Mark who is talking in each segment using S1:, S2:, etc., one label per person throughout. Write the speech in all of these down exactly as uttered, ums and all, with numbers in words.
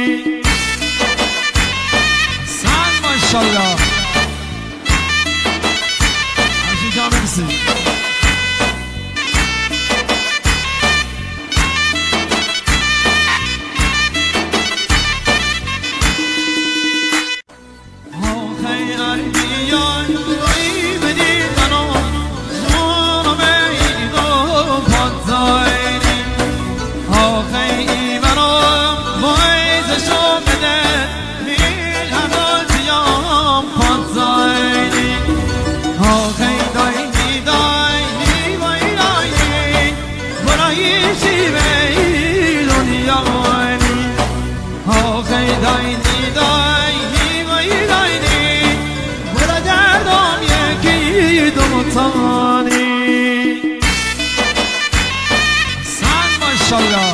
S1: سن ماشالله همچین جا مرسی سن ماشالله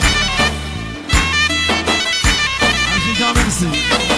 S1: همچین جا مرسی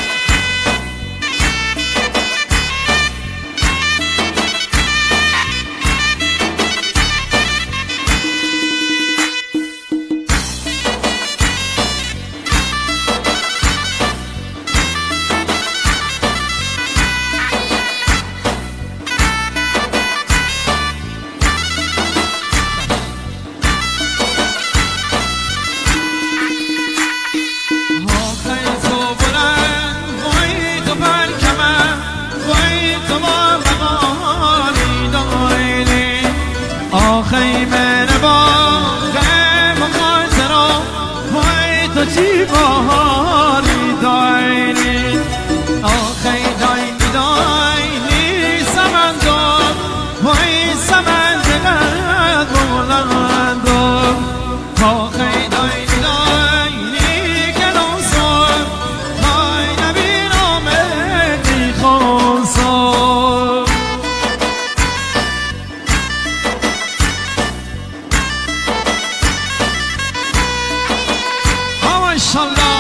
S1: بهاری داینی آخی داینی داینی سمندم وای سمندقت بلندم آخی داینی داینی کنوسم وای نبینم ادی خونسم ماشالله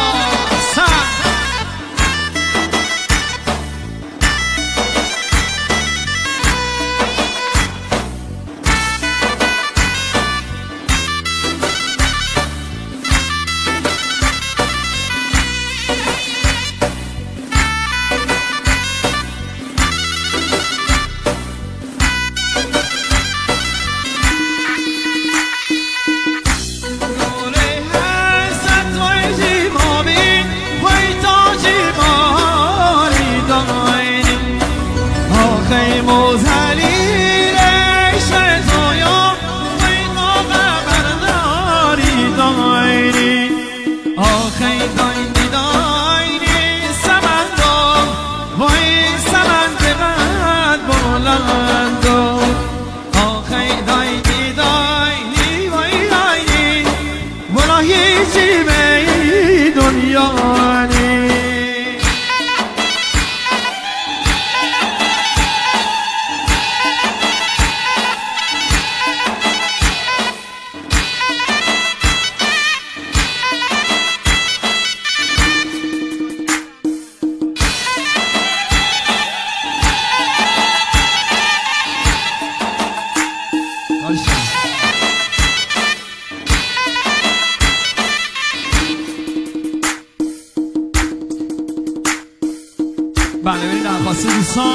S1: بله برید درخواست دوستان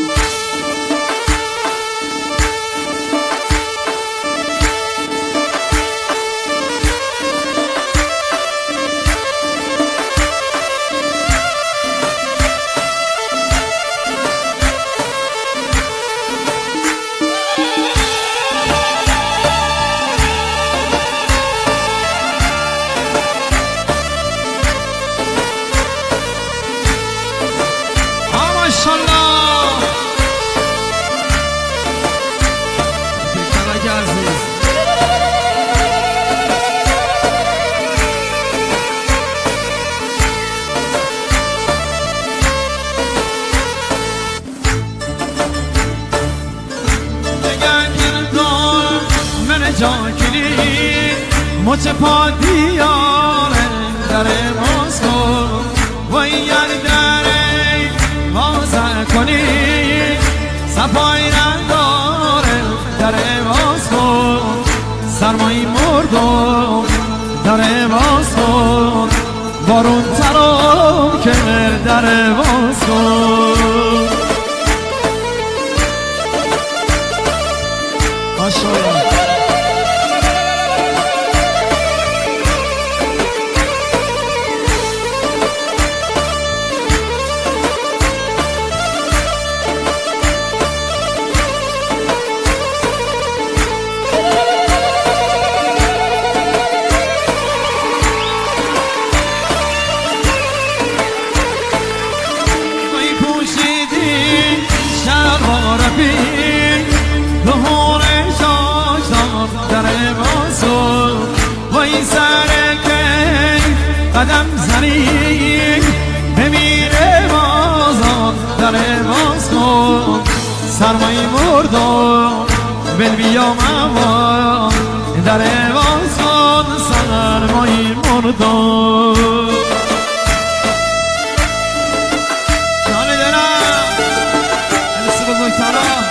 S1: مچ پا دیاره در باز کن وای یعنی در باز کنی صفایی نداره در باز کن سرمایی مردم در باز کن بارون ترام که در باز کن ماشاءالله ظهور شاشدان در بازو وای سرکه قدم زنی بمیره بازان در باز کن سرمایی مردم بل بیام اما در باز کن سرمایی مردم شانه دلم السی بزرگترم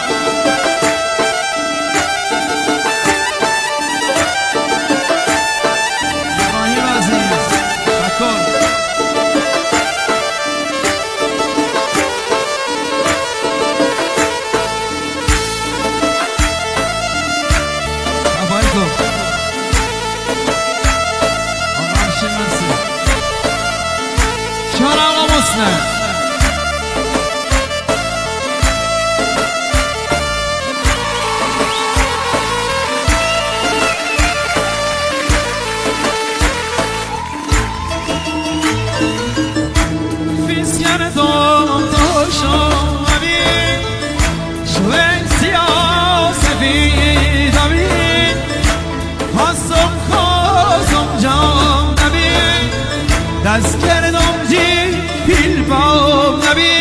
S1: دست کردم جی پیل با نبی